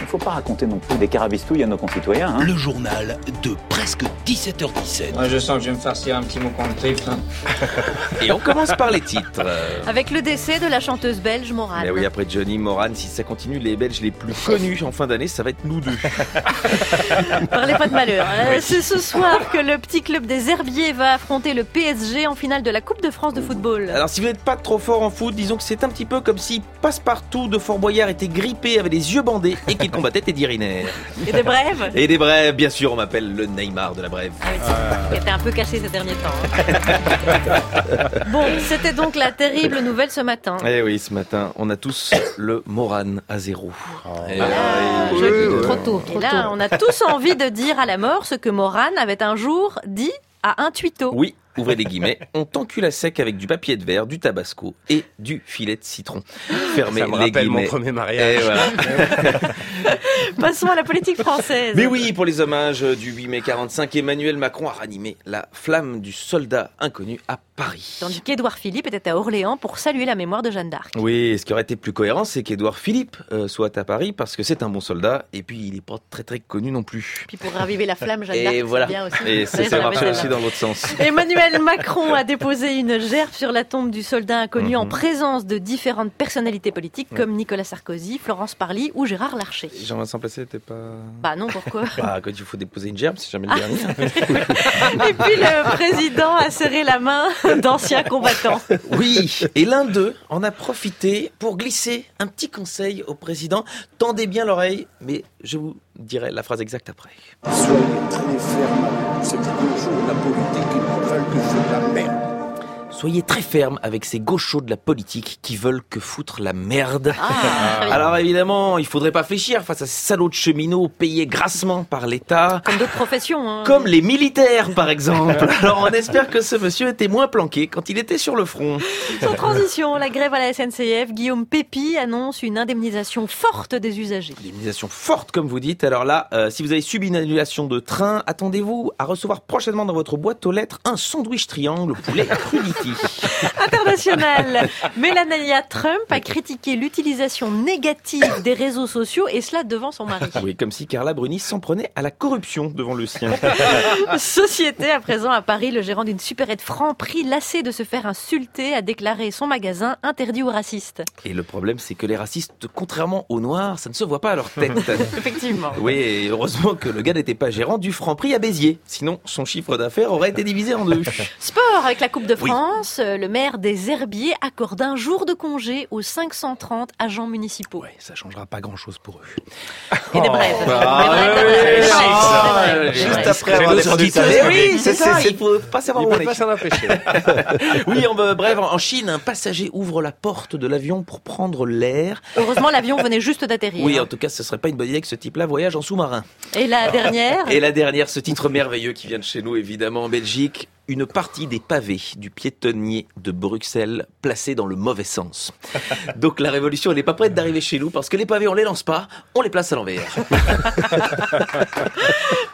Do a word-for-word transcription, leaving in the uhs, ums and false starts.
faut pas raconter non plus des carabistouilles à nos concitoyens. Hein. Le journal de presque dix-sept heures dix-sept. Moi, je sens que je vais me farcir un petit mot contre trip. Hein. Et on commence par les titres. Avec le décès de la chanteuse belge Morane. Mais oui, après Johnny, Morane, si ça continue, les Belges les plus connus en fin d'année, ça va être nous deux. Parlez pas de malheur. Euh, c'est ce soir que le petit club des Herbiers va affronter le P S G en finale de la Coupe de France de football. Alors si vous n'êtes pas trop fort en foot, disons que c'est un petit peu comme si Passepartout de Fort Boyard était grippé, avait les yeux bandés et qu'il combattait Teddy Riner. Et des brèves. Et des brèves, bien sûr, on m'appelle le Neymar de la brève. Ah oui, c'est... qui était un peu caché ces derniers temps. Hein. Bon, c'était donc la terrible nouvelle ce matin. Eh oui, ce matin, on a tous le Morane à zéro. Oh. Et ah, oui, joli, oui, trop tôt. Et là, on a tous envie de dire à la mort ce que Morane avait un jour dit à un tuito. Oui, ouvrez les guillemets, on t'encule à sec avec du papier de verre, du tabasco et du filet de citron. Fermez Ça me les rappelle guillemets. Mon premier mariage. Voilà. Passons à la politique française. Mais oui, pour les hommages du huit mai quarante-cinq, Emmanuel Macron a ranimé la flamme du soldat inconnu à Paris. Tandis qu'Édouard Philippe était à Orléans pour saluer la mémoire de Jeanne d'Arc. Oui, ce qui aurait été plus cohérent, c'est qu'Édouard Philippe euh, soit à Paris parce que c'est un bon soldat et puis il est pas très très connu non plus. Puis pour raviver la flamme, Jeanne d'Arc, et voilà. c'est bien aussi. Et ça, ça marche aussi dans l'autre sens. Emmanuel Macron a déposé une gerbe sur la tombe du soldat inconnu mm-hmm. en présence de différentes personnalités politiques comme Nicolas Sarkozy, Florence Parly ou Gérard Larcher. Jean-Vincent Placé n'était pas... Bah non, pourquoi? Bah quand il faut déposer une gerbe, c'est jamais le dernier. Et puis le président a serré la main d'anciens combattants. Oui, et l'un d'eux en a profité pour glisser un petit conseil au président. Tendez bien l'oreille, mais je vous dirai la phrase exacte après. Soyez très ferme, c'est toujours la politique qui nous veulent que c'est de la merde. Soyez très ferme avec ces gauchos de la politique qui veulent que foutre la merde. Ah, Alors évidemment, il faudrait pas fléchir face à ces salauds de cheminots payés grassement par l'État. Comme d'autres professions. Hein. Comme les militaires, par exemple. Alors on espère que ce monsieur était moins planqué quand il était sur le front. Sans transition, la grève à la S N C F, Guillaume Pépi annonce une indemnisation forte des usagers. Une indemnisation forte, comme vous dites. Alors là, euh, si vous avez subi une annulation de train, attendez-vous à recevoir prochainement dans votre boîte aux lettres un sandwich triangle poulet crudité. International. Melania Trump a critiqué l'utilisation négative des réseaux sociaux et cela devant son mari. Oui, comme si Carla Bruni s'en prenait à la corruption devant le sien. Société à présent à Paris, le gérant d'une supérette Franprix, lassé de se faire insulter, a déclaré son magasin interdit aux racistes. Et le problème, c'est que les racistes, contrairement aux noirs, ça ne se voit pas à leur tête. Effectivement. Oui, et heureusement que le gars n'était pas gérant du Franprix à Béziers. Sinon, son chiffre d'affaires aurait été divisé en deux. Sport avec la Coupe de France. Oui. Le maire des Herbiers accorde un jour de congé aux cinq cent trente agents municipaux. Ouais, ça changera pas grand-chose pour eux. Et des brèves. Juste après avoir défendu ça. Oui, c'est ça. Il faut pas savoir où on est. Il peut pas s'en empêcher. Oui, en bref, en Chine, un passager ouvre la porte de l'avion pour prendre l'air. Heureusement, l'avion venait juste d'atterrir. Oui, en tout cas, ce serait pas une bonne idée que ce type-là voyage en sous-marin. Et la dernière? Et la dernière, ce titre merveilleux qui vient de chez nous, évidemment, en Belgique. Une partie des pavés du piétonnier de Bruxelles placés dans le mauvais sens. Donc la révolution, elle n'est pas prête d'arriver chez nous parce que les pavés, on les lance pas, on les place à l'envers.